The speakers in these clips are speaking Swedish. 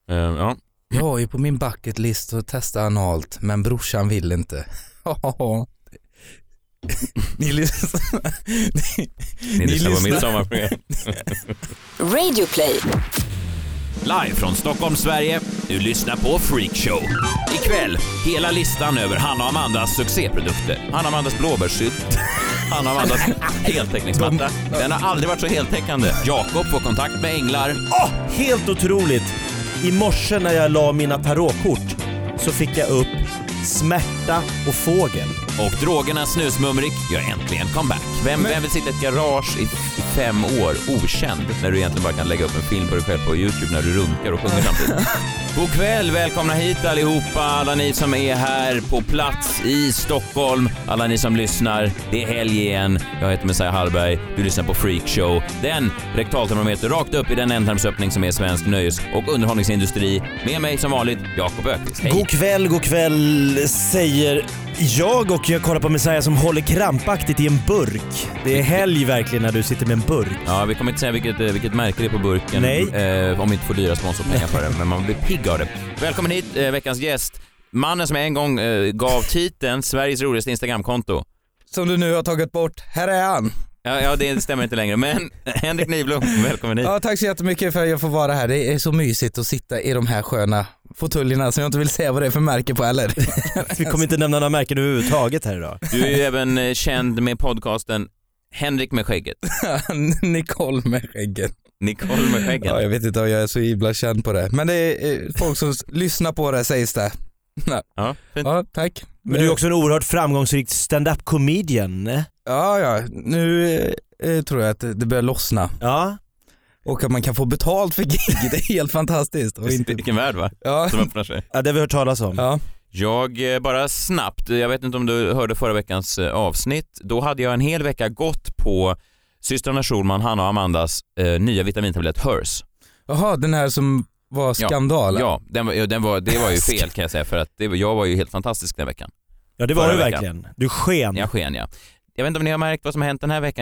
Ja. Jag är på min bucket list att testa analt, men brorsan vill inte. Ni lyssnar. Ni lyssnar på mitt sommarprogram. Radio Play. Live från Stockholm, Sverige. Du lyssnar på Freakshow. Ikväll, hela listan över Hanna och Amandas succéprodukter. Hanna och Amandas blåbärssylt. Hanna och Amandas heltäckningsmatta. Den har aldrig varit så heltäckande. Jakob får kontakt med änglar. Helt otroligt. I morse när jag la mina tarotkort så fick jag upp smärta och fågel. Och drogernas snusmumrik gör äntligen comeback. Vem vill sitta i ett garage i 5 år okänd när du egentligen bara kan lägga upp en film på dig själv på YouTube när du runkar och sjunger samtidigt? God kväll, välkomna hit allihopa, alla ni som är här på plats i Stockholm, alla ni som lyssnar. Det är helg igen. Jag heter Messiah Hallberg, du lyssnar på Freakshow. Den rektaltermometer rakt upp i den ändtarmsöppning som är svensk nöjes- och underhållningsindustri. Med mig som vanligt, Jakob Öqvist. Hej. God kväll, säger jag, och jag kollar på Messiah som håller krampaktigt i en burk. Det är helg verkligen när du sitter med en burk. Ja, vi kommer inte säga vilket märke det är på burken. Nej. Om vi inte får dyra sponsorpengar för det, men man blir pigg av det. Välkommen hit, veckans gäst. Mannen som en gång gav titeln Sveriges roligaste Instagramkonto. Som du nu har tagit bort. Här är han. Ja, det stämmer inte längre, men Henrik Nyblom, välkommen hit. Ja, tack så jättemycket för att jag får vara här. Det är så mysigt att sitta i de här sköna fåtöljerna som jag inte vill säga vad det är för märke på heller. Vi kommer inte nämna några märken överhuvudtaget här idag. Du är ju även känd med podcasten Henrik med skägget. Nicole med skägget. Nicole med skägget. Ja, jag vet inte om jag är så himla känd på det. Men det är folk som lyssnar på det, sägs det. Ja, fint. Ja, tack. Men du är också en oerhört framgångsrik stand-up comedian. Ja, nu tror jag att det börjar lossna. Ja. Och att man kan få betalt för gig, det är helt fantastiskt. Och inte... Vilken värld, va? Ja. Som öppnar sig. Ja, det har vi hört talas om. Ja. Jag bara snabbt, jag vet inte om du hörde förra veckans avsnitt. Då hade jag en hel vecka gått på systrarna Schulman, Hanna och Amandas nya vitamintablett Hers. Jaha, den här som var skandal. Ja, det var ju fel kan jag säga, för att jag var ju helt fantastisk den veckan. Ja, det var du verkligen. Du sken. Jag sken, ja. Jag vet inte om ni har märkt vad som har hänt den här veckan.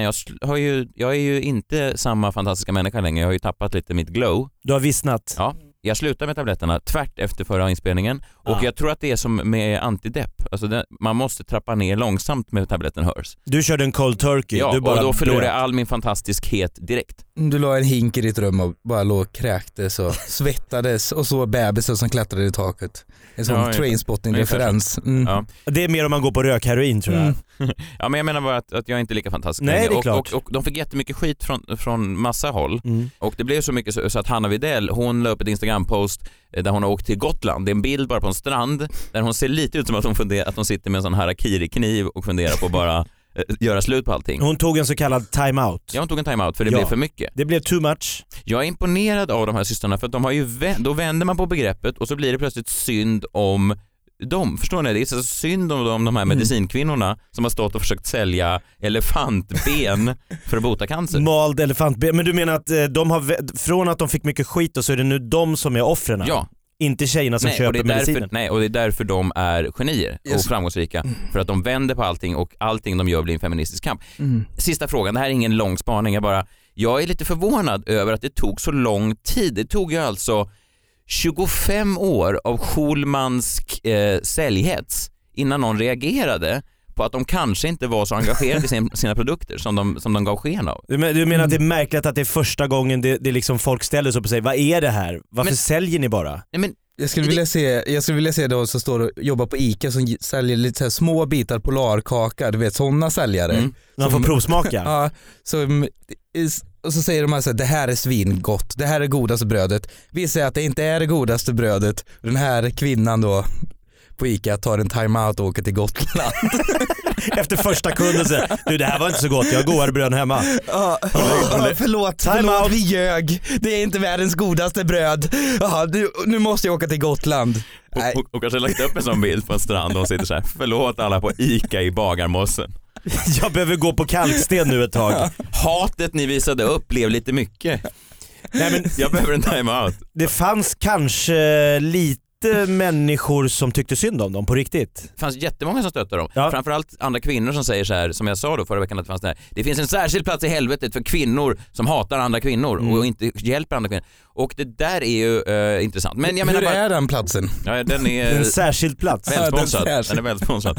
Jag är ju inte samma fantastiska människa längre. Jag har ju tappat lite mitt glow. Du har vissnat. Ja, jag slutar med tabletterna tvärt efter förra inspelningen. Och jag tror att det är som med antidepp. Alltså man måste trappa ner långsamt med tabletten Hers. Du körde en cold turkey. Ja, du bara och då förlorade jag all min fantastiskhet direkt. Du la en hink i ditt rum och bara låg och kräktes och svettades och så bebisen som klättrade i taket. En sån Trainspotting-referens. Ja. Det är mer om man går på rökheroin, tror jag. Ja, men jag menar bara att jag är inte lika fantastisk. Nej, det är klart. Och de fick jättemycket skit från massa håll. Och det blev så mycket så att Hanna Widell, hon la upp ett Instagram-post där hon har åkt till Gotland. Det är en bild bara på en strand där hon ser lite ut som att hon sitter med en sån harakiri-kniv och funderar på bara göra slut på allting. Hon tog en så kallad time-out. Ja, hon tog en time-out för det blev för mycket. Det blev too much. Jag är imponerad av de här systrarna för att de har ju då vänder man på begreppet och så blir det plötsligt synd om dem. Förstår ni? Det är så synd om de här medicinkvinnorna som har stått och försökt sälja elefantben för att bota cancer. Mald elefantben. Men du menar att de har, från att de fick mycket skit och så är det nu de som är offren? Ja. Inte tjejerna som köper medicinen. Och det är därför de är genier och framgångsrika. För att de vänder på allting och allting de gör blir en feministisk kamp. Sista frågan, det här är ingen lång spaning. Jag är lite förvånad över att det tog så lång tid. Det tog ju alltså 25 år av Schulmansk säljhets innan någon reagerade på att de kanske inte var så engagerade i sina produkter som de gav sken av. Du menar att det är märkligt att det är första gången det liksom folk ställer sig upp och säger, vad är det här? Varför säljer ni bara? Nej, men Jag skulle vilja se då som står och jobbar på ICA som säljer lite så här små bitar polarkaka, du vet sådana säljare. Man får provsmaka. Ja, och så säger de här så här, det här är svingott, det här är godaste brödet. Vi säger att det inte är det godaste brödet. Den här kvinnan då på ICA tar en time-out och åker till Gotland. Efter första kunden säger, du det här var inte så gott, jag har godare bröd hemma. Förlåt, vi ljög. Det är inte världens godaste bröd. Nu måste jag åka till Gotland. Och kanske lagt upp en sån bild på en strand och de sitter så här, förlåt alla på ICA i Bagarmossen. Jag behöver gå på kalksten nu ett tag. Hatet ni visade upp blev lite mycket. Nej, men jag behöver en time-out. Det fanns kanske lite det människor som tyckte synd om dem på riktigt? Det fanns jättemånga som stöttade dem. Ja. Framförallt andra kvinnor som säger så här, som jag sa då förra veckan, att det finns en särskild plats i helvetet för kvinnor som hatar andra kvinnor och inte hjälper andra kvinnor. Och det där är ju intressant. Men jag menar Hur bara, är den platsen? ja, den är En särskild plats. välsponsrad. Ja, Den är välsponsrad.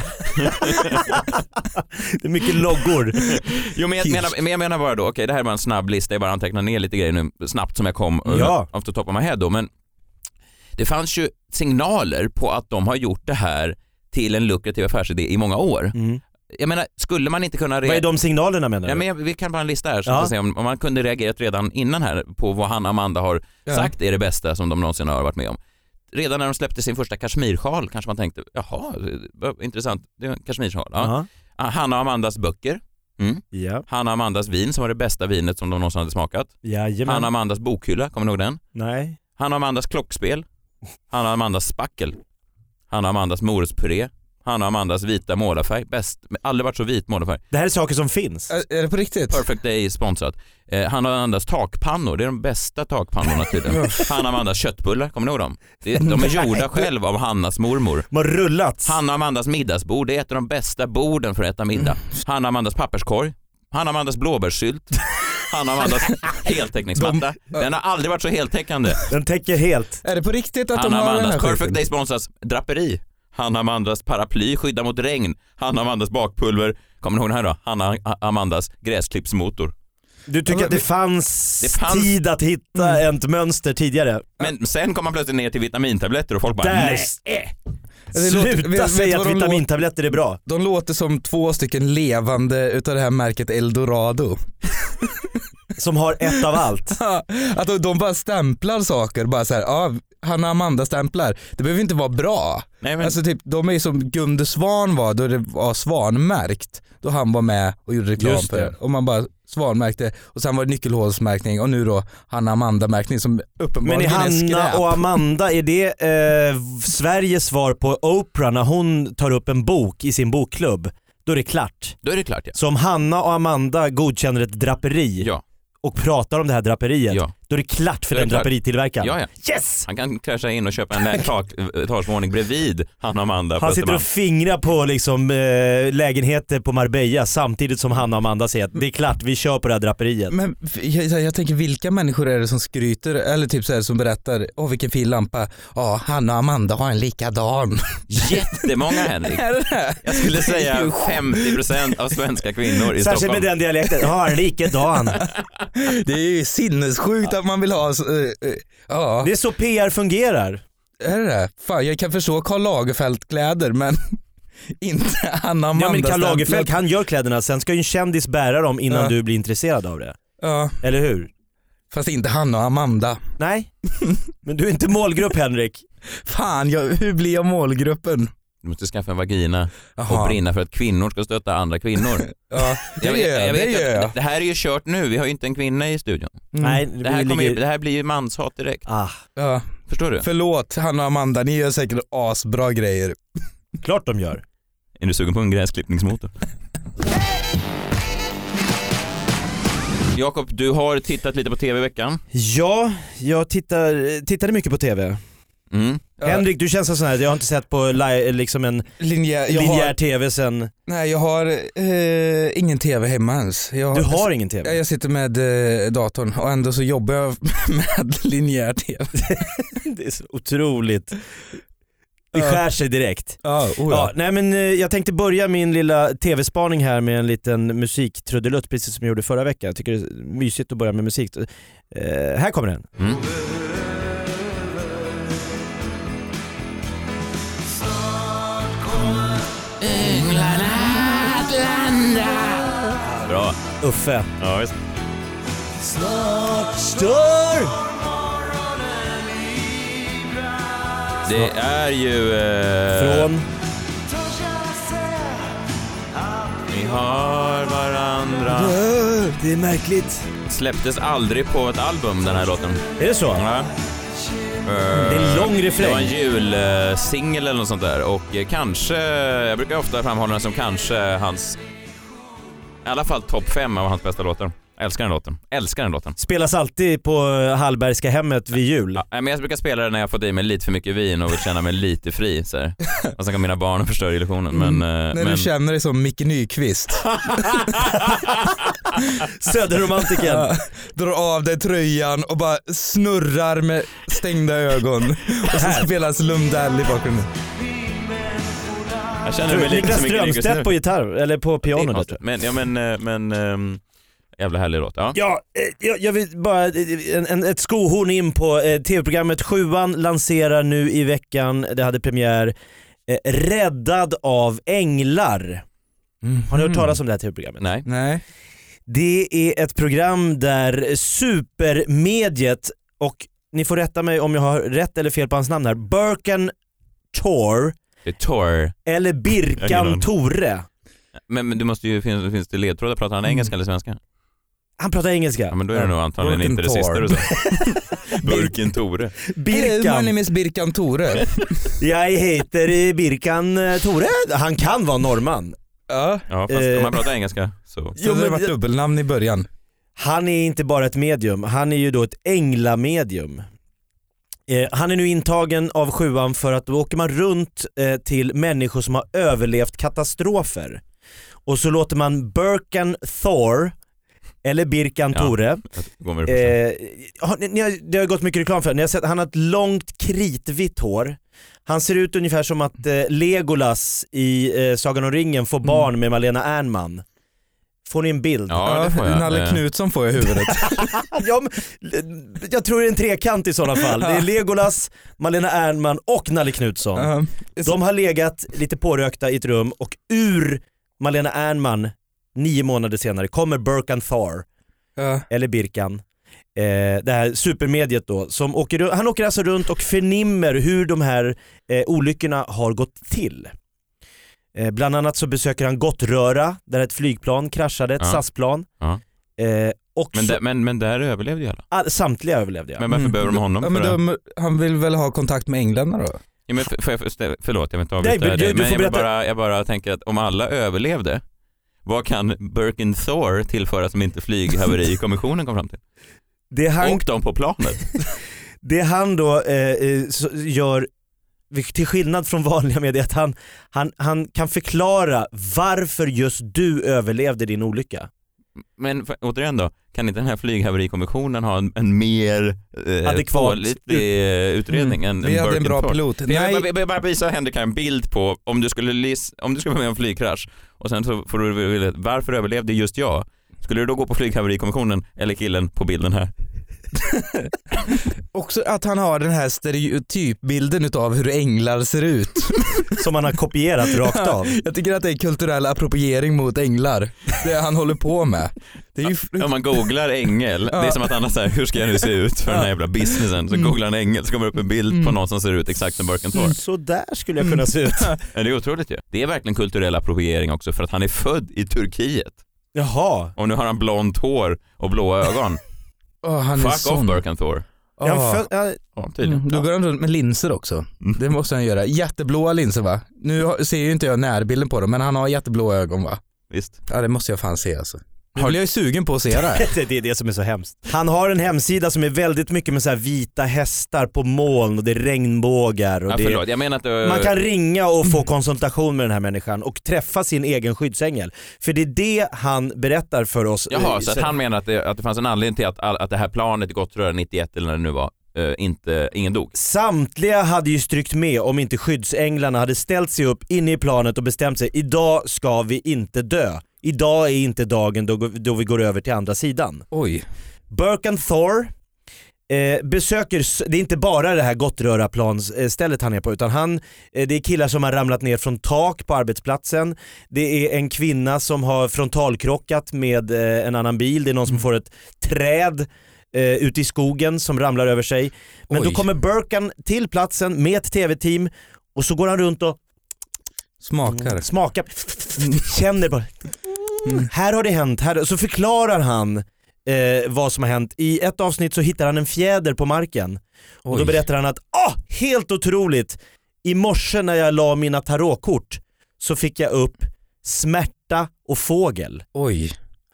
Det är mycket loggor. Jo, men jag menar bara då, okej, det här är bara en snabb lista, jag bara antecknar ner lite grejer nu snabbt som jag kom off the top of my head då, men det fanns ju signaler på att de har gjort det här till en lukrativ affärsidé i många år. Jag menar, skulle man inte kunna... Vad är de signalerna menar du? Ja, men vi kan bara en lista här så att se om man kunde reagerat redan innan här på vad Hanna och Amanda har sagt är det bästa som de någonsin har varit med om. Redan när de släppte sin första kashmirsjal kanske man tänkte, jaha, intressant, det är en kashmirsjal. Ja. Hanna och Amandas böcker. Ja. Hanna och Amandas vin som var det bästa vinet som de någonsin hade smakat. Jajamän. Hanna och Amandas bokhylla, kommer du ihåg den? Nej. Hanna och Amandas klockspel. Hanna och Amandas spackel. Hanna och Amandas morotspuré. Hanna och Amandas vita målarfärg. Bäst, aldrig varit så vit målarfärg. Det här är saker som finns. Är det på riktigt? Perfect Day sponsrat. Hanna och Amandas takpannor, det är de bästa takpannorna tydligen. Hanna och Amandas köttbullar, kommer ni ihåg dem? De är gjorda själv av Hannas mormor. De har rullats. Hanna och Amandas middagsbord, det är ett av de bästa borden för att äta middag. Hanna och Amandas papperskorg. Hanna och Amandas blåbärssylt. Hanna och Amandas heltäckningsmatta. Den har aldrig varit så heltäckande. Den täcker helt. Är det på riktigt att Hanna de och har den här Amandas Perfect skiten? Day sponsras draperi. Hanna och Amandas paraply skyddar mot regn. Hanna och Amandas bakpulver. Kommer ni ihåg den här då? Hanna och Amandas gräsklippsmotor. Du tycker att det fanns tid att hitta ett mönster tidigare. Men sen kom man plötsligt ner till vitamintabletter och folk bara Där. nej. Sluta säga att vitamintabletter är bra. De låter som 2 stycken levande utav det här märket Eldorado. Som har ett av allt. Att de bara stämplar saker, bara så här, Hanna och Amanda stämplar. Det behöver inte vara bra. Nej, men... Alltså typ, de är ju som Gunde Svan var då det var svanmärkt. Då han var med och gjorde reklam för det. Och man bara svanmärkte. Och sen var det nyckelhålsmärkning och nu då Hanna och Amanda-märkning som uppenbarligen är skräp. Men är Hanna och Amanda, är det Sveriges svar på Oprah när hon tar upp en bok i sin bokklubb? Då är det klart. Då är det klart, ja. Så om Hanna och Amanda godkänner ett draperi och pratar om det här draperiet, då är det klart för den draperitillverkaren. Ja. Yes! Han kan krascha in och köpa en etagemåning bredvid Hanna och Amanda. Han sitter och fingrar på liksom, lägenheter på Marbella samtidigt som Hanna och Amanda säger att det är klart, vi kör på det här draperiet. Men jag tänker, vilka människor är det som skryter eller typ så här, som berättar vilken fin lampa, Hanna och Amanda har en likadan. Jättemånga, Henrik. Jag skulle säga 50% av svenska kvinnor i Särskilt Stockholm. med den dialekten, har en likadan. Det är ju sinnessjukt att man vill ha Det är så PR fungerar. Är det? Fan, jag kan förstå Karl Lagerfeld-kläder men inte Hanna och Amanda. Ja, men Karl Lagerfeld, han gör kläderna, sen ska ju en kändis bära dem innan du blir intresserad av det. Ja. Eller hur? Fast inte Hanna och Amanda. Nej, men du är inte målgrupp, Henrik. Fan, hur blir jag målgruppen? Du måste skaffa en vagina och brinna för att kvinnor ska stötta andra kvinnor. Ja, det gör jag. Det här är ju kört nu, vi har ju inte en kvinna i studion. Nej, det här blir ju manshat direkt. Ja. Förstår du? Förlåt Hanna och Amanda, ni gör säkert asbra grejer. Klart de gör. Är du sugen på en gräsklippningsmotor? Jakob, du har tittat lite på tv i veckan. Ja, jag tittade mycket på tv. Henrik, du känns sån här, jag har inte sett på liksom en linjär tv sen. Nej, jag har ingen tv hemma ens. Du har ingen tv? Jag sitter med datorn och ändå så jobbar jag med linjär tv. Det är så otroligt. Det skär sig direkt. Nej, men jag tänkte börja min lilla tv-spaning här med en liten musiktrudelutt, precis som jag gjorde förra veckan. Jag tycker det är mysigt att börja med musik. Här kommer den. Bra. Uffe. Ja, visst. Snart stör. Det är ju... Från... Vi har varandra. Det är märkligt. Släpptes aldrig på ett album, den här låten. Är det så? Ja. Det är en lång refräng. Det var en julsingel eller något sånt där. Och kanske, jag brukar ofta framhålla den som kanske hans, i alla fall topp 5 av hans bästa låtar. Älskar den låten. Spelas alltid på Hallbergska hemmet vid jul. Ja, men jag brukar spela den när jag får i mig lite för mycket vin och vill känna mig lite fri så här. Och sen kan mina barn förstöra illusionen. Men du känner dig som Micke Nyqvist. Söderromantiken. Ja, drar av dig tröjan och bara snurrar med stängda ögon. Och så spelas Lundell i bakgrunden. Jag känner mig lite som Micke Nyqvist på gitarr eller på piano. Men jävla härlig låt. Ja, jag vill bara ett skohorn in på tv-programmet 7an lanserar nu i veckan, det hade premiär, Räddad av änglar. Har ni hört talas om det här tv-programmet? Nej. Det är ett program där supermediet, och ni får rätta mig om jag har rätt eller fel på hans namn här, Birkan Thor eller Birkan Tore. Men du måste ju, finns det ledtrådar, pratar han engelska eller svenska? Han pratar engelska. Ja, men då är det nog antagligen inte det sista du sa. Birkan Tore. My name is Birkan Tore. Jag heter Birkan Tore. Han kan vara norrman. Ja, fast om man pratar engelska så. Så det var ett dubbelnamn i början. Han är inte bara ett medium, han är ju då ett änglamedium. Han är nu intagen av 7an för att då åker man runt till människor som har överlevt katastrofer. Och så låter man Birkan Thor eller Birkan Tore. Det har gått mycket reklam för. Ni har sett, han har ett långt kritvitt hår. Han ser ut ungefär som att Legolas i Sagan om ringen får barn med Malena Ernman. Får ni en bild? Ja, det får jag. Nalle Knutsson får jag i huvudet. Jag tror det är en trekant i sådana fall. Det är Legolas, Malena Ernman och Nalle Knutsson. De har legat lite pårökta i ett rum och ur Malena Ernman 9 månader senare kommer Birkan Thor eller Birkan. Det här supermediet då, som han åker alltså runt och förnimmer hur de här olyckorna har gått till. Bland annat så besöker han Gottröra där ett flygplan kraschade, ett SAS-plan. Men där överlevde ju alla. Samtliga överlevde jag. Men varför behöver de honom? Han vill väl ha kontakt med englarna då? Ja, men förlåt, jag vill inte avbryta dig. Men jag bara tänker att om alla överlevde, vad kan Birkan Thor tillföra som inte flyghaverikommissionen kom fram till? Och de på planet. Det han då gör, till skillnad från vanliga medier, att han kan förklara varför just du överlevde din olycka. Men återigen då, kan inte den här flyghaverikommissionen ha en mer adekvat utredning än Vi hade en bra Thor. pilot. Jag bara visa Henrik en bild på om du skulle vara med om flygkrasch och sen så får du veta varför överlevde just jag. Skulle du då gå på flyghaverikommissionen eller killen på bilden här? Också att han har den här stereotypbilden utav hur änglar ser ut. Som han har kopierat rakt av. Jag tycker att det är kulturell appropriering mot änglar. Det han håller på med. Det är ju... Om man googlar ängel, det är som att han säger hur ska jag nu se ut för den här jävla businessen. Så googlar han ängel så kommer det upp en bild på någon som ser ut exakt som Birkan Thor. Så där skulle jag kunna se ut. Det är otroligt ju. Det är verkligen kulturell appropriering också för att han är född i Turkiet. Jaha. Och nu har han blont hår och blåa ögon. Fuck off Birkan Thor. Då går han runt med linser också. Det måste han göra. Jätteblåa linser va? Nu ser ju inte jag närbilden på dem, men han har jätteblåa ögon va? Visst. Ja, det måste jag fan se alltså. Nu blir jag ju sugen på att se det. Det är det som är så hemskt. Han har en hemsida som är väldigt mycket med så här vita hästar på moln och det är regnbågar och jag menar att man kan ringa och få konsultation med den här människan och träffa sin egen skyddsängel. För det är det han berättar för oss. Jaha, så att han menar att det fanns en anledning till att det här planet Gottröra 91 eller när det nu var ingen dog. Samtliga hade ju strykt med om inte skyddsänglarna hade ställt sig upp inne i planet och bestämt sig, idag ska vi inte dö. Idag är inte dagen då vi går över till andra sidan. Oj. Birkan Thor besöker, det är inte bara det här Gottröra-plansstället han är på, utan det är killar som har ramlat ner från tak på arbetsplatsen. Det är en kvinna som har frontalkrockat med en annan bil. Det är någon som får ett träd ute i skogen som ramlar över sig. Men då kommer Birkan till platsen med ett tv-team och så går han runt och smakar, känner bara här har det hänt, så förklarar han vad som har hänt. I ett avsnitt så hittar han en fjäder på marken. Och då berättar han att helt otroligt, i morse när jag la mina tarotkort så fick jag upp smärta och fågel. Oj.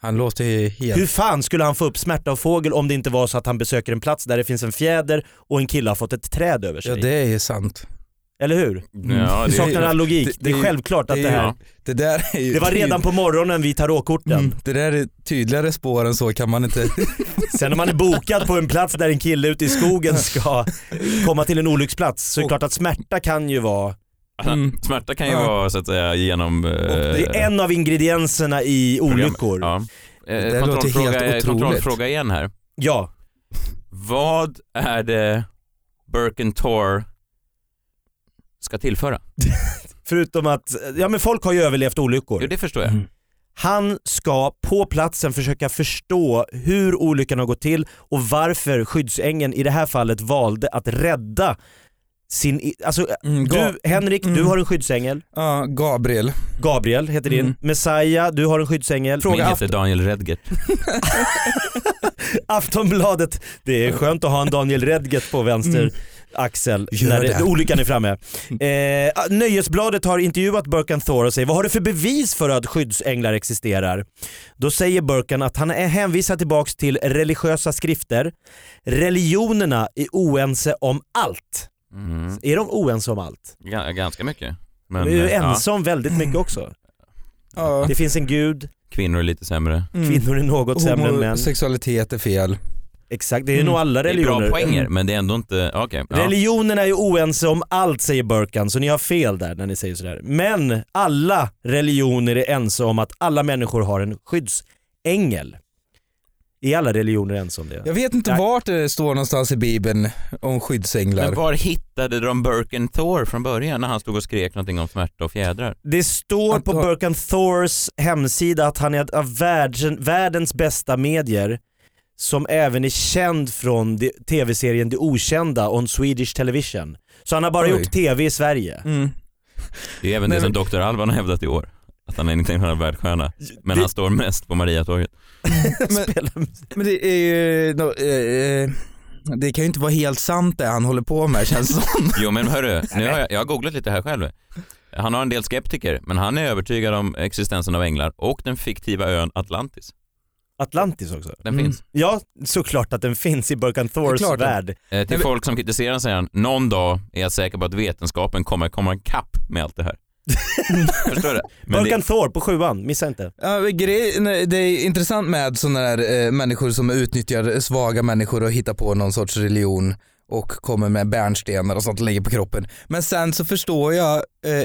Han låter ju helt... Hur fan skulle han få upp smärta och fågel om det inte var så att han besöker en plats där det finns en fjäder och en kille har fått ett träd över sig? Ja, det är ju sant. Eller hur? Ja, det saknar all logik. Det är självklart att det här... Det där är ju det var redan på morgonen vid tarotkorten. Det där är tydligare spår än så kan man inte... Sen när man är bokad på en plats där en kille ute i skogen ska komma till en olycksplats så är det klart att smärta kan ju vara... Smärta kan ju vara så att säga genom... det är en av ingredienserna i olyckor. Ja. Det låter helt otroligt. Kontrollfråga igen här. Ja. Vad är det Burke & Thor ska tillföra? Förutom att, ja men folk har ju överlevt olyckor. Jo, det förstår jag. Han ska på platsen försöka förstå hur olyckan har gått till och varför skyddsängeln i det här fallet valde att rädda sin... Alltså, du, Henrik, du har en skyddsängel. Ja, Gabriel heter din. Messiah, du har en skyddsängel. Min heter Daniel Redgert. Aftonbladet, det är skönt att ha en Daniel Redgert på vänster axel när olyckan är framme. Nöjesbladet har intervjuat Burke & Thor och säger: vad har du för bevis för att skyddsänglar existerar? Då säger Burke att han är hänvisad tillbaks till religiösa skrifter. Religionerna är oense om allt. Är de oense om allt? Ganska mycket. Men, de är ju ense om väldigt mycket också. Det finns en gud. Kvinnor är lite sämre. Kvinnor är något sämre än män. Sexualitet är fel. Exakt, det är nog alla religioner. Det är bra poänger, men det är ändå inte... Okay, ja. Religionerna är ju oense om allt, säger Burkan, så ni har fel där när ni säger sådär. Men alla religioner är ense om att alla människor har en skyddsängel. Är alla religioner ense om det? Jag vet inte vart det står någonstans i Bibeln om skyddsänglar. Men var hittade de Burke & Thor från början när han stod och skrek någonting om smärta och fjädrar? Det står på Burke & Thors hemsida att han är av världens bästa medier, som även är känd från tv-serien Det Okända on Swedish Television. Så han har bara gjort tv i Sverige. Det är även det som Dr. Alban har hävdat i år. Att han är en internationell världsstjärna. Men han står mest på Mariatåget. men det är ju... det kan ju inte vara helt sant det han håller på med, känns som. Jo men hörru, nu har jag har googlat lite här själv. Han har en del skeptiker, men han är övertygad om existensen av änglar och den fiktiva ön Atlantis. Atlantis också? Den finns. Ja, såklart att den finns i Burke & Thors värld. Till folk som kritiserar säger han: någon dag är jag säker på att vetenskapen kommer komma kapp med allt det här. Förstår du? Burke & Thor på 7:an, missa inte. Ja, det är intressant med sådana här människor som utnyttjar svaga människor och hittar på någon sorts religion och kommer med bärnstenar och sånt och lägger på kroppen. Men sen så förstår jag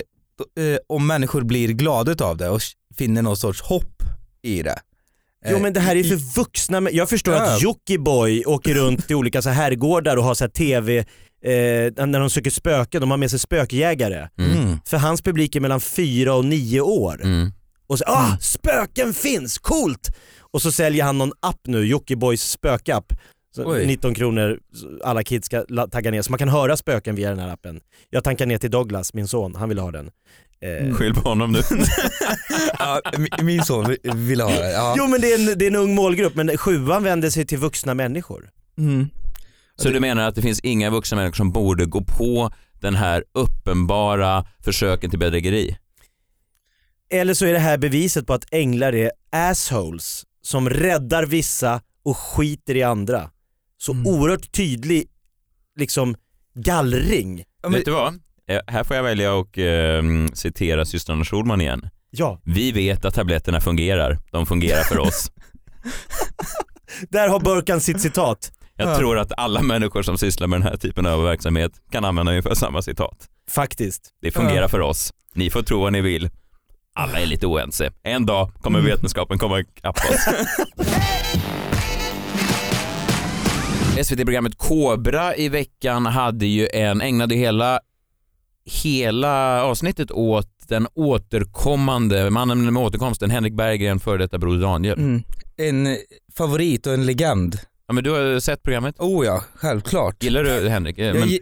om människor blir glada av det och finner någon sorts hopp i det. Jo men det här är för vuxna. Jag förstår att Jockiboi åker runt till olika så herrgårdar och har så här tv när de söker spöken, de har med sig spökjägare. För hans publik är mellan 4 och 9 år. Och så, spöken finns, coolt! Och så säljer han någon app nu, Jockibois spökapp. 19 kronor, alla kids ska tagga ner. Så man kan höra spöken via den här appen. Jag tankar ner till Douglas, min son, han vill ha den. Skyll på honom nu. Ja, min son vill ha det. Ja. Jo men det är en ung målgrupp, men 7:an vänder sig till vuxna människor. Så du menar att det finns inga vuxna människor som borde gå på den här uppenbara försöken till bedrägeri? Eller så är det här beviset på att änglar är assholes som räddar vissa och skiter i andra. Så oerhört tydlig liksom gallring. Vet du vad? Här får jag välja och citera systrarna Schulman igen. Ja. Vi vet att tabletterna fungerar. De fungerar för oss. Där har Burkan sitt citat. Jag tror att alla människor som sysslar med den här typen av verksamhet kan använda ungefär samma citat. Faktiskt. Det fungerar för oss. Ni får tro vad ni vill. Alla är lite oense. En dag kommer vetenskapen komma ikapp oss. SVT-programmet Kobra i veckan hade ju ägnade hela avsnittet åt den återkommande mannen med återkomsten, Henrik Berggren, före detta Broder Daniel. En favorit och en legend. Ja, men du har sett programmet? Oh ja, självklart. Gillar du Henrik?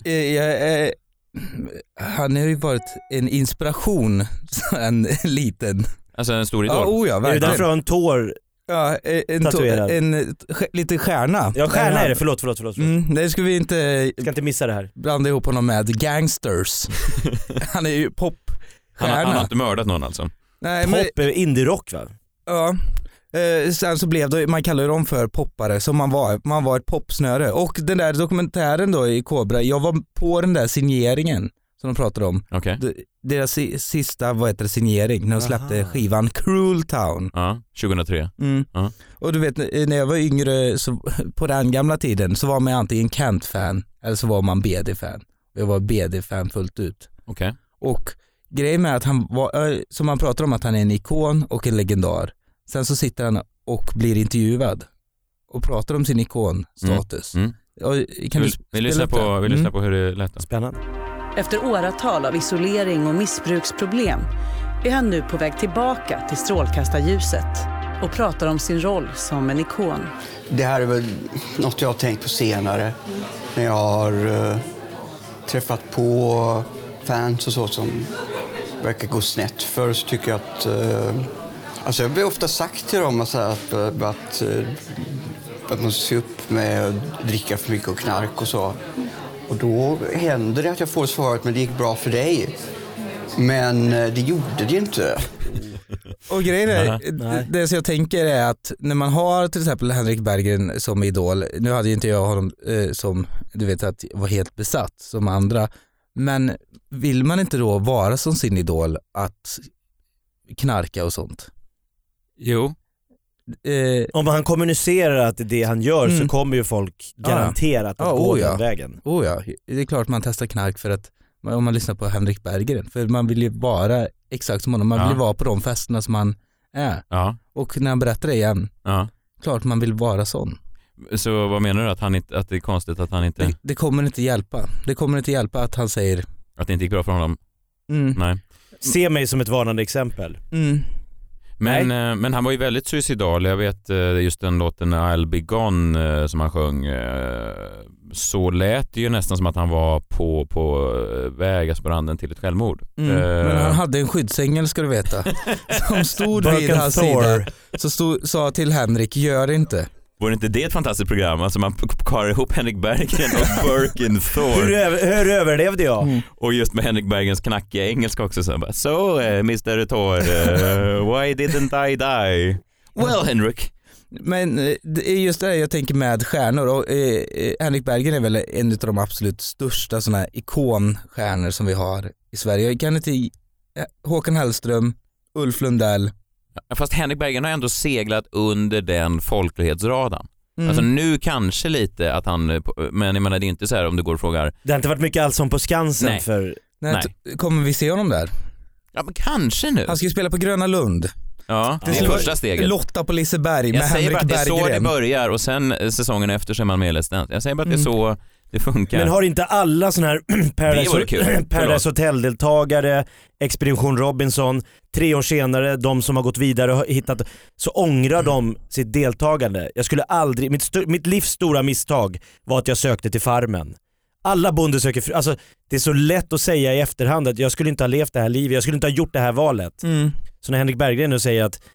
Han har ju varit en inspiration, en liten. Alltså en stor idol? Ja, oh ja, verkligen. Är det därför en tår? Ja, en liten stjärna. Ja, stjärna är det, förlåt. Det ska vi inte... Ska inte missa det här. Blanda ihop honom med gangsters. Han är ju popstjärna. Han har inte mördat någon alltså? Nej, Pop är indie-rock va? Ja. Sen så blev det, man kallar dem för poppare, så man var ett popsnöre. Och den där dokumentären då i Cobra, jag var på den där signeringen som de pratade om. Okay. Deras sista, signering när de släppte skivan Cruel Town. Ja, 2003. Och du vet, när jag var yngre så, på den gamla tiden, så var man antingen Kent-fan eller så var man BD-fan. Jag var BD-fan fullt ut. Okay. Och grejen med att han var, som man pratar om, att han är en ikon och en legendar. Sen så sitter han och blir intervjuad och pratar om sin ikonstatus. Vi lyssnar på hur det lät. Spännande. Efter åratal av isolering och missbruksproblem är han nu på väg tillbaka till strålkastarljuset och pratar om sin roll som en ikon. Det här är väl något jag har tänkt på senare när jag har träffat på fans och så som verkar gå snett. Först så tycker jag att alltså jag blir ofta sagt till dem att man ser upp med att dricka för mycket och knark och så. Och då händer det att jag får svaret, men det gick bra för dig. Men det gjorde det inte. Och grejen är, det som jag tänker är att när man har till exempel Henrik Berggren som idol, nu hade ju inte jag honom som, du vet, att var helt besatt som andra, men vill man inte då vara som sin idol att knarka och sånt? Jo. Om han kommunicerar att det är det han gör så kommer ju folk garanterat att gå den vägen. Det är klart man testar knark för att om man lyssnar på Henrik Berggren, för man vill ju vara exakt som honom, man vill vara på de festerna som han är. Och när han berättar det igen, klart man vill vara sån. Så vad menar du, att det är konstigt att han inte... Det kommer inte hjälpa. Det kommer inte hjälpa att han säger... Att det inte gick bra för honom? Nej. Se mig som ett varnande exempel. Men han var ju väldigt suicidal. Jag vet just den låten I'll Be Gone som han sjöng, så lät det ju nästan som att han var på väg på randen till ett självmord. Men han hade en skyddsängel, ska du veta, som stod vid hans sida, så sa till Henrik, gör inte. Vore inte det ett fantastiskt program? Alltså man parar ihop Henrik Berggren och Birkin Thor. Hur överlevde jag? Och just med Henrik Berggrens knackiga engelska också. Så Mr. Thor, why didn't I die? Well, Henrik. Men det är just det jag tänker med stjärnor. Och, Henrik Berggren är väl en av de absolut största såna här ikonstjärnor som vi har i Sverige. Jag kan inte... Håkan Hellström, Ulf Lundell. Fast Henrik Berggren har ändå seglat under den folklighetsradan. Alltså nu kanske lite att han, men jag menar det är inte så här om du går och frågar. Det har inte varit mycket Allsång på Skansen. Nej. För... Nej. Kommer vi se honom där? Ja, men kanske nu. Han ska ju spela på Gröna Lund. Ja, det är första steget. Lotta på Liseberg med Henrik Berggren. Jag säger bara att det är så det börjar och sen säsongen efter så är man med Let's. Jag säger bara att det är så det funkar. Men har inte alla såna här Paradise Hotel-deltagare, Expedition Robinson, 3 år senare, de som har gått vidare och hittat, så ångrar de sitt deltagande. Jag skulle aldrig, mitt livs stora misstag var att jag sökte till Farmen. Alla bonde söker, alltså det är så lätt att säga i efterhand att jag skulle inte ha levt det här livet, jag skulle inte ha gjort det här valet. Så när Henrik Berggren nu säger att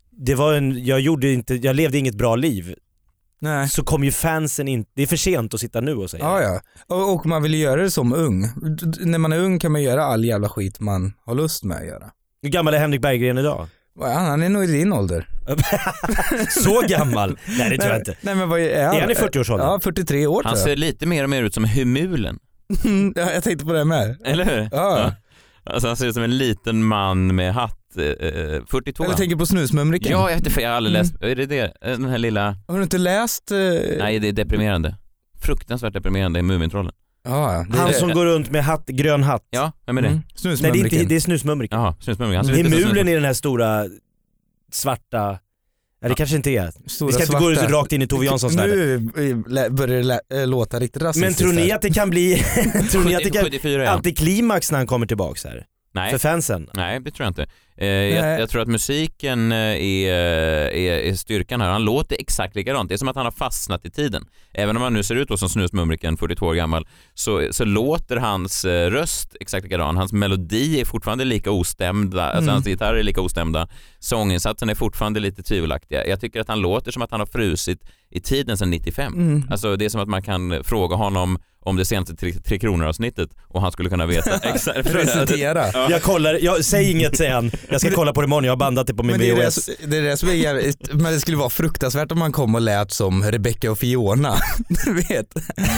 jag levde inget bra liv. Nej. Så kommer ju fansen inte, det är för sent att sitta nu och säga. Ja. Och man vill göra det som ung. När man är ung kan man göra all jävla skit man har lust med att göra. Hur gammal är Henrik Berggren idag? Han är nog i din ålder. Så gammal? Nej, det tror jag inte. Nej, men vad är han? Är han i 40-årsåldern? Ja, 43 år. Han ser lite mer och mer ut som Humulen. Ja, jag tänkte på det med. Eller hur? Ja. Alltså han ser ut som en liten man med hatt, 42. Eller tänker på Snusmumriken. Ja, jag har aldrig läst. Är det den här lilla... Har du inte läst? Nej, det är deprimerande. Fruktansvärt deprimerande i Mumintrollen. Ja, han som går runt med grön hatt. Ja, vem är det? Snusmumriken. Nej, det är Snusmumriken. Jaha, Snusmumriken. Himulen är den här stora svarta... Ja, det kanske inte är. Vi ska inte gå rakt in i Tove Janssons värld. Nu börjar det låta riktigt rasistiskt. Men tror ni att det kan bli antiklimax när han kommer tillbaka här? Nej. För fansen? Nej, det tror jag inte. Jag tror att musiken är styrkan här. Han låter exakt likadant. Det är som att han har fastnat i tiden. Även om han nu ser ut som Snusmumriken, 42 år gammal, så låter hans röst exakt likadan. Hans melodi är fortfarande lika ostämda. Alltså hans gitarr är lika ostämda. Sånginsatsen är fortfarande lite tvivelaktiga. Jag tycker att han låter som att han har frusit i tiden sedan 95. Alltså det är som att man kan fråga honom om det senaste 3 kronor avsnittet och han skulle kunna veta exakt. Presentera. Jag kollar, säg inget säger han. Jag ska kolla på det imorgon, jag har bandat det på min VHS. Det är det som är jävligt, men det skulle vara fruktansvärt om man kom och lät som Rebecca och Fiona. Du vet.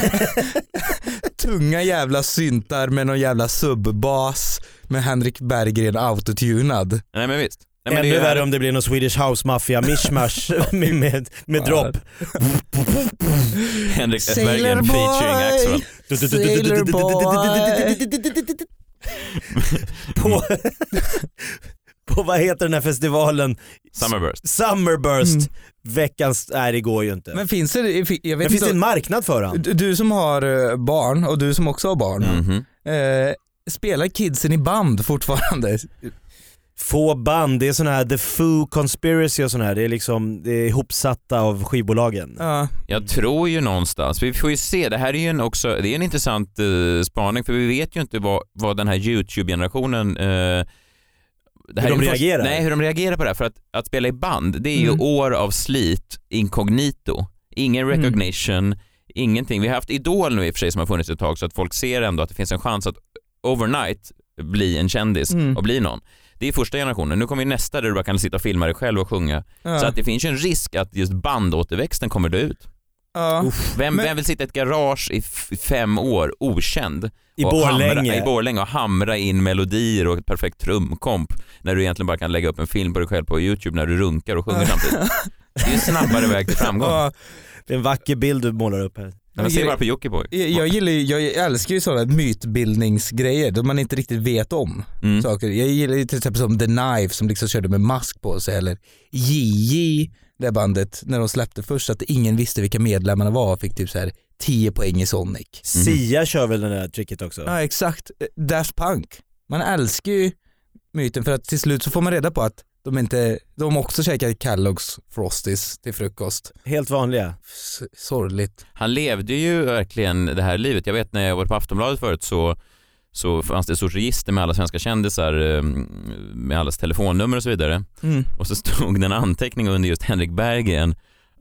Tunga jävla syntar med någon jävla subbas med Henrik Berggren autotunad. Nej men visst. Ännu värre om det blir någon Swedish House Mafia mishmash med dropp. Henrik S. Berggren featuring Axel. Sailor Boy. På vad heter den här festivalen? Summerburst. Veckans, det går ju inte. Men finns det, finns det en marknad för han? Du som har barn och du som också har barn. Spelar kidsen i band fortfarande? Få band, det är sån här The Foo Conspiracy och sån här, det är ihopsatta av skivbolagen. Ja. Jag tror ju någonstans, vi får ju se, det här är ju det är en intressant spaning för vi vet ju inte vad den här YouTube-generationen hur de reagerar på det här, för att spela i band, det är ju år av slit incognito, ingen recognition, ingenting. Vi har haft Idol nu i och för sig som har funnits ett tag så att folk ser ändå att det finns en chans att overnight bli en kändis och bli någon. Det är första generationen. Nu kommer ju nästa där du bara kan sitta och filma dig själv och sjunga. Så att det finns ju en risk att just bandåterväxten kommer dö ut. Vem vill sitta i ett garage i 5 år okänd i Borlänge och hamra in melodier och ett perfekt trumkomp när du egentligen bara kan lägga upp en film på dig själv på YouTube när du runkar och sjunger samtidigt. Det är en snabbare väg till framgång. Det är en vacker bild du målar upp här. Man ser bara på Jockiboi. Jag älskar ju sådana mytbildningsgrejer då man inte riktigt vet om saker. Jag gillar ju till exempel som The Knife som liksom körde med mask på sig, eller JJ, det bandet när de släppte först att ingen visste vilka medlemmarna var och fick typ så här 10 poäng i Sonic. Sia kör väl den där tricket också? Ja exakt, Daft Punk. Man älskar ju myten för att till slut så får man reda på att de också käkar Kellogg's Frosties till frukost. Helt vanliga. Sorgligt. Han levde ju verkligen det här livet. Jag vet när jag var på Aftonbladet förut så fanns det ett stort register med alla svenska kändisar med allas telefonnummer och så vidare. Och så stod det en anteckning under just Henrik Berggren.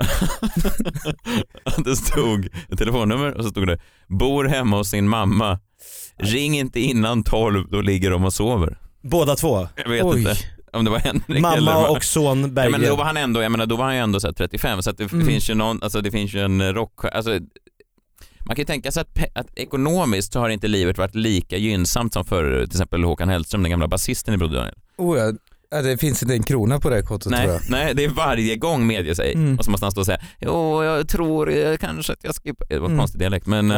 Det stod ett telefonnummer och så stod det: bor hemma hos sin mamma. Ring inte innan 12, då ligger de och sover. Båda två? Jag vet inte. Om det var Henrik mamma eller och son Berggren. Ja, men då var han ju ändå så här 35 så att det finns ju det finns ju en rock, alltså man kan ju tänka sig att ekonomiskt så har inte livet varit lika gynnsamt som för till exempel Håkan Hellström, den gamla basisten i Broder Daniel. Det finns inte en krona på det kontot tror jag. Nej, det är varje gång medger sig. Och så måste han stå och säga jag tror kanske att jag skippar. Det var en konstig dialekt men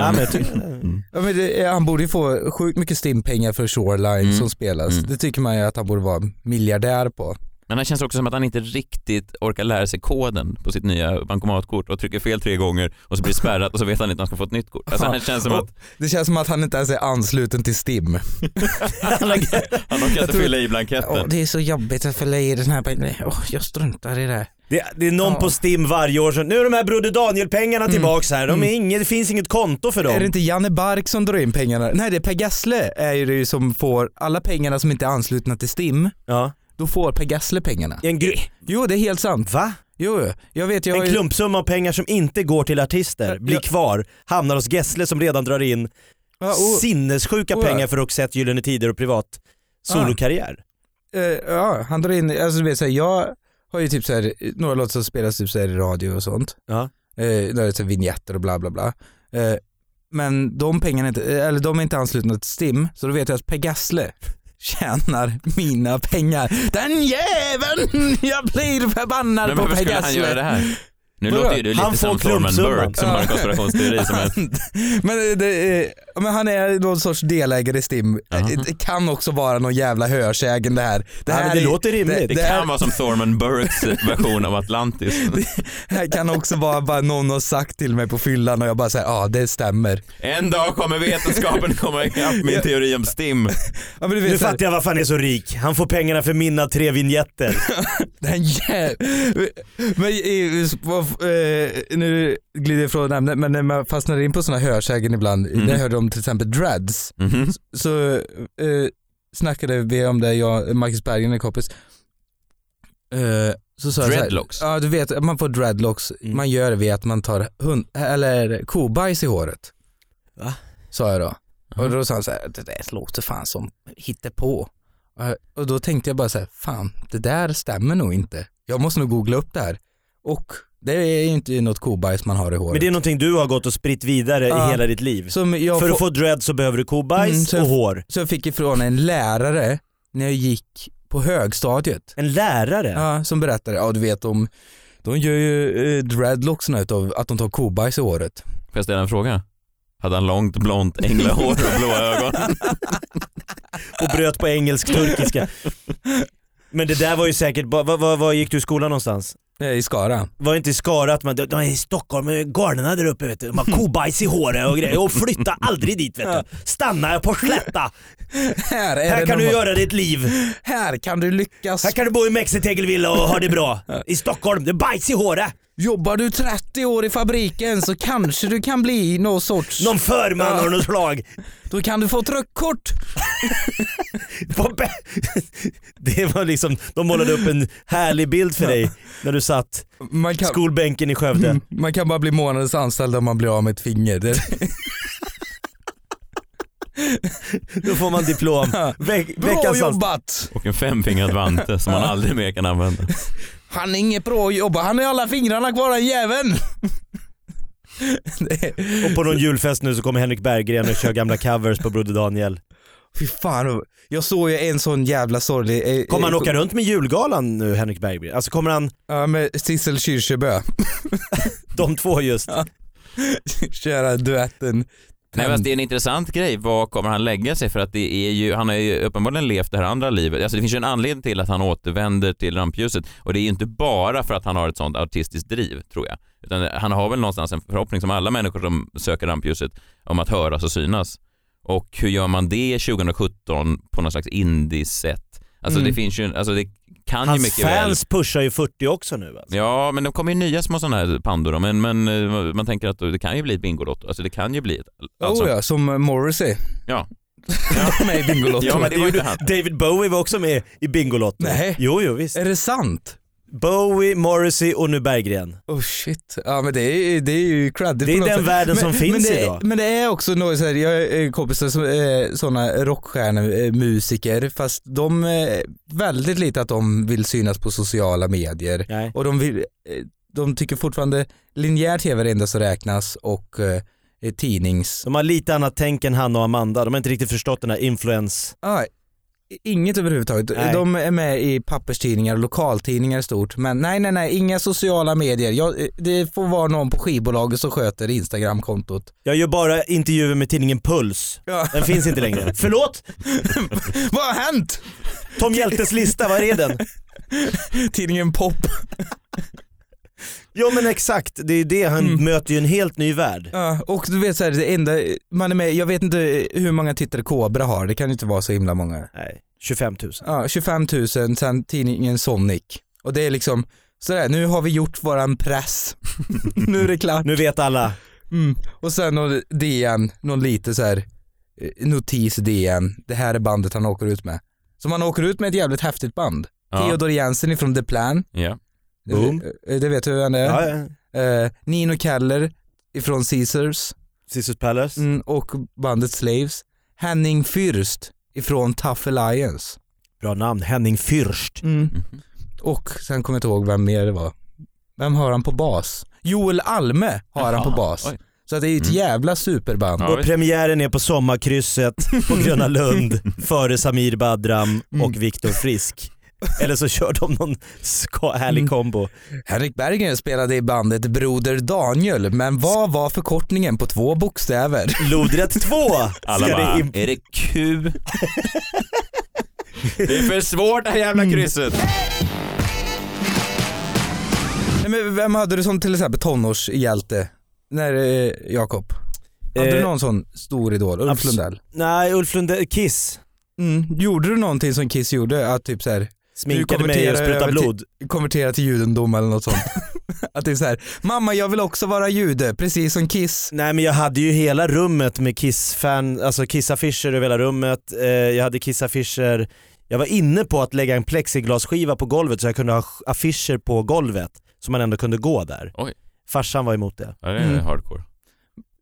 han borde ju få sjukt mycket stimpengar för Shoreline som spelas. Det tycker man ju att han borde vara miljardär på. Men det känns också som att han inte riktigt orkar lära sig koden på sitt nya bankomatkort och trycker fel 3 gånger och så blir det spärrat och så vet han inte att han ska få ett nytt kort. Alltså, det känns som att han inte ens är ansluten till STIM. Han orkar inte fylla i blanketten. Det är så jobbigt att fylla i den här. Jag struntar i det. Det är någon på STIM varje år som nu är de här Broder Daniel-pengarna tillbaks här. Det finns inget konto för dem. Är det inte Janne Bark som drar in pengarna? Nej, det är Per Gessle är ju det som får alla pengarna som inte är anslutna till STIM. Ja. Då får Per Gessle pengarna. Jo, det är helt sant. Va? Jo, jag vet. En klumpsumma av pengar som inte går till artister blir kvar, hamnar hos Gessle som redan drar in sinnessjuka pengar för Roxette, Gyllene Tider och privat solokarriär. Han drar in, alltså du vet såhär, jag har ju typ såhär, några låtar som spelas typ såhär i radio och sånt. Ja. Där är så vignetter och bla bla bla. Men de pengarna de är inte anslutna till STIM, så då vet jag att Per Gessle tjänar mina pengar. Den jäveln, jag blir förbannad på Per Gessle. Men varför skulle han göra det här? Nu låter ju du lite som Thorman Burke som har en konspirationsteori som men han är någon sorts delägare i STIM. Det kan också vara någon jävla hörsägen det här. Det låter rimligt. Det kan vara som Thorman Burkes version av Atlantis. Det här kan också vara bara någon har sagt till mig på fyllan och jag bara säger det stämmer. En dag kommer vetenskapen komma ikapp min teori om STIM. Nu fattar jag varför han är så rik. Han får pengarna för mina 3 vignetter. Den nu glider jag från ämnet, men när man fastnar in på såna hörsägen ibland, där hörde de till exempel dreads, så snackade vi om det, jag Marcus Berggren är kompis, så sa dreadlocks? Ja, du vet, man får dreadlocks, man gör det vid att man tar eller kobajs i håret. Va? Sa jag då. Och då sa han så här, det där låter fan som hittepå. Och då tänkte jag bara så här, fan, det där stämmer nog inte. Jag måste nog googla upp det här. Och det är ju inte något kobajs man har i håret. Men det är någonting du har gått och spritt vidare i hela ditt liv. För att få dread så behöver du kobajs och hår. Så jag fick ifrån en lärare när jag gick på högstadiet. En lärare? Ja, som berättade, ja du vet de gör ju dreadlocksna utav att de tar kobajs i håret. Får jag ställa en fråga? Hade han långt blont änglahår och blåa ögon? Och bröt på engelsk-turkiska. Men det där var ju säkert, var gick du i skolan någonstans? I Skara. Var inte i Skara att de är i Stockholm, garnerna där uppe vet du. De har kobajs i håret och grejer och flytta aldrig dit vet du. Stanna på Slätta. Här kan du göra ditt liv. Här kan du lyckas. Här kan du bo i Mexitegelvilla och ha det bra. I Stockholm, det är bajs i håret. Jobbar du 30 år i fabriken så kanske du kan bli någon förman av något slag. Då kan du få truckkort. Det var liksom, de målade upp en härlig bild för dig när du satt skolbänken i Skövde. Man kan bara bli månadens anställd om man blir av med ett finger. Då får man diplom. Bra jobbat! Och en 5-fingrad vante som man aldrig mer kan använda. Han är inget bra jobb, han är alla fingrarna kvar en jäveln. Och på någon julfest nu så kommer Henrik Berggren och kör gamla covers på Broder Daniel. Fy fan, jag såg ju en sån jävla sorglig... Kommer han åka runt med julgalan nu, Henrik Berggren? Alltså kommer han... Ja, med Sissel Kyrkjebø. De två just. Ja. Köra duetten. Nej, men det är en intressant grej. Vad kommer han lägga sig? För att det är ju, han har ju uppenbarligen levt det här andra livet. Alltså det finns ju en anledning till att han återvänder till rampljuset. Och det är ju inte bara för att han har ett sånt artistiskt driv, tror jag. Utan han har väl någonstans en förhoppning som alla människor som söker rampljuset om att höras och synas. Och hur gör man det 2017 på något slags indie-sätt? Alltså det finns ju, alltså det kan hans ju mycket fans pushar ju 40 också nu alltså. Ja, men det kommer ju nya små sådana här pandor då. Men man tänker att det kan ju bli ett Bingolotto. Alltså det kan ju bli ett... Alltså. Ja, som Morrissey. Ja. Med i Bingolotto. Ja, men det var inte han. David Bowie var också med i Bingolotto. Nej. Jo, visst. Är det sant? Bowie, Morrissey och nu Berggren. Oh shit. Ja, men det är ju credit. Det är den världen som finns idag. Men det är också något så här, jag är kompisar som är såna rockstjärnor, musiker, fast de är väldigt lite att de vill synas på sociala medier. Nej. Och de tycker fortfarande linjär tv är det enda som räknas och tidnings. De har lite annat tänk än han och Amanda. De har inte riktigt förstått den här influens. Ja, inget överhuvudtaget. Nej. De är med i papperstidningar och lokaltidningar stort. Men nej, inga sociala medier. Det får vara någon på skivbolaget som sköter Instagram-kontot. Jag gör bara intervjuer med tidningen Puls. Ja. Den finns inte längre. Förlåt? Vad har hänt? Tom Hjältes lista, vad är den? Tidningen Pop. Jo men exakt, det är det, han möter ju en helt ny värld. Ja, och du vet så här, det enda man är med, jag vet inte hur många tittare Kobra har, det kan inte vara så himla många. Nej, 25 000. Ja, 25 000 sen tidningen Sonic. Och det är liksom sådär, nu har vi gjort våran press. Nu är det klart. Nu vet alla. Och sen någon DN, någon lite så här notis DN, det här är bandet han åker ut med. Så man åker ut med ett jävligt häftigt band. Ja. Theodor Jensen ifrån The Plan. Ja. Boom. Det vet du vem det är. Ja. Nino Keller ifrån Caesars Palace. och bandet Slaves. Henning Fürst ifrån Tough Alliance. Bra namn, Henning Fürst. Och sen kommer jag inte ihåg vem mer det var. Vem har han på bas? Joel Alme har han på bas. Oj. Så att det är ett jävla superband. Och premiären är på Sommarkrysset på Gröna Lund före Samir Badram och Viktor Frisk. Eller så kör de någon härlig kombo. Henrik Berggren spelade i bandet Broder Daniel, men vad var förkortningen på 2 bokstäver? Lodrätt 2! Alla bara, är det Q? Det är för svårt det här jävla krysset. Nej, men vem hade du som till exempel tonårshjälte? När Jakob? Hade du någon sån stor idol? Ulf Lundell? Nej, Ulf Lundell, Kiss. Gjorde du någonting som Kiss gjorde? Att typ så här, sminkade mig och spruta blod. Konvertera till judendom eller något sånt. Att det är så här, mamma jag vill också vara jude, precis som Kiss. Nej men jag hade ju hela rummet med Kiss-fan, alltså Kiss-affischer över hela rummet. Jag hade Kiss-affischer. Jag var inne på att lägga en plexiglasskiva på golvet så jag kunde ha affischer på golvet så man ändå kunde gå där. Oj. Farsan var emot det. Ja, det är hardcore.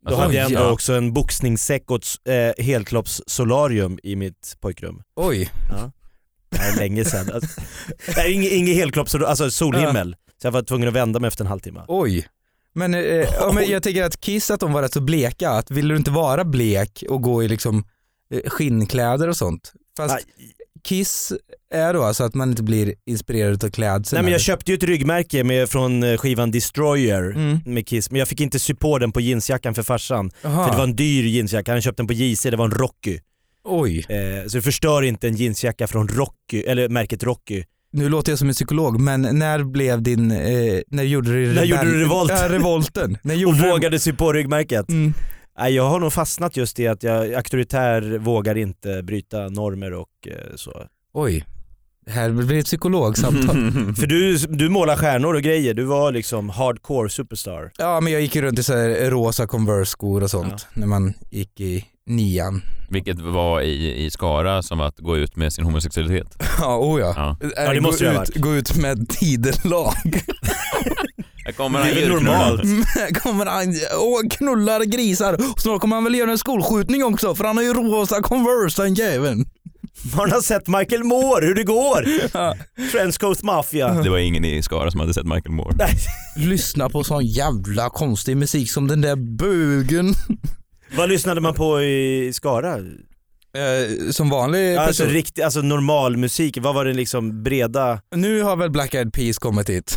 Då hade jag ändå också en boxningssäck och ett helkroppssolarium i mitt pojkrum. Oj. Ja. Det är länge sedan. Alltså, ingen helkroppssolarium, alltså solhimmel. Så jag var tvungen att vända mig efter en halvtimme. Oj. Men jag tänker att Kiss, att de var rätt så bleka. Att vill du inte vara blek och gå i liksom skinnkläder och sånt? Fast Kiss är då alltså att man inte blir inspirerad av klädseln. Nej, men jag köpte ju ett ryggmärke från skivan Destroyer med Kiss, men jag fick inte sy på den på jeansjackan för farsan. Aha. För det var en dyr jeansjacka, han köpte den på JC, det var en Rocky. Oj. Så du förstör inte en jeansjacka från Rocky, eller märket Rocky. Nu låter jag som en psykolog, men när blev din när gjorde du revolten? Och vågade sy på ryggmärket. Nej, jag har nog fastnat just i att jag auktoritär vågar inte bryta normer och så. Oj. Här blir ett psykologsamtal. För du målar stjärnor och grejer. Du var liksom hardcore superstar. Ja, men jag gick runt i så här rosa Converse-skor och sånt när man gick i 9:an. Vilket var i Skara som att gå ut med sin homosexualitet. Ja, Ja, det måste gå ut med tidelag. Det är väl normalt. Kommer han knullar grisar. Och snart kommer han väl göra en skolskjutning också, för han har ju rosa Converse, den jäveln. Man har sett Michael Moore, hur det går. French Coast Mafia. Det var ingen i Skara som hade sett Michael Moore. Nej. Lyssna på sån jävla konstig musik som den där bögen. Vad lyssnade man på i Skara? Som vanlig person. Alltså normal musik. Vad var det liksom breda? Nu har väl Black Eyed Peas kommit hit.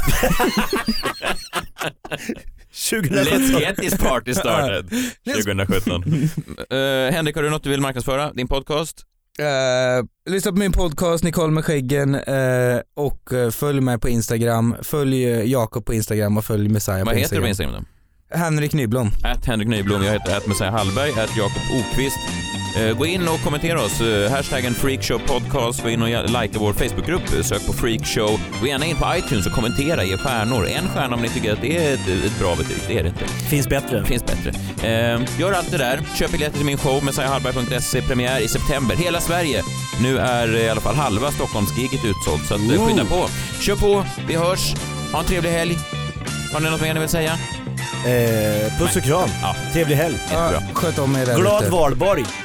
2017. Let's get this party started. 2017. Henrik, har du något du vill marknadsföra? Din podcast? Lyssna på min podcast Nicole med skäggen och följ mig på Instagram. Följ Jakob på Instagram och följ Messiah på Instagram. Vad heter du på Instagram då? Henrik Nyblom. Henrik Nyblom, jag heter Messiah Hallberg, Jakob Okvist. Gå in och kommentera oss, hashtaggen Freakshow-podcast, gå in och likea vår Facebookgrupp, sök på Freakshow, gå gärna in på iTunes och kommentera, ge stjärnor, 1 stjärna om ni tycker att det är ett bra betyg, det är det inte. Finns bättre. Gör allt det där, köp biljetter till min show messiahhallberg.se, premiär i september, hela Sverige. Nu är i alla fall halva Stockholmsgiget utsålt, så att skynda på. Kör på, vi hörs, ha en trevlig helg. Har ni något mer ni vill säga? Puss och kram. Ja. Trevlig helg. Sköt om er där Glad ute. Valborg.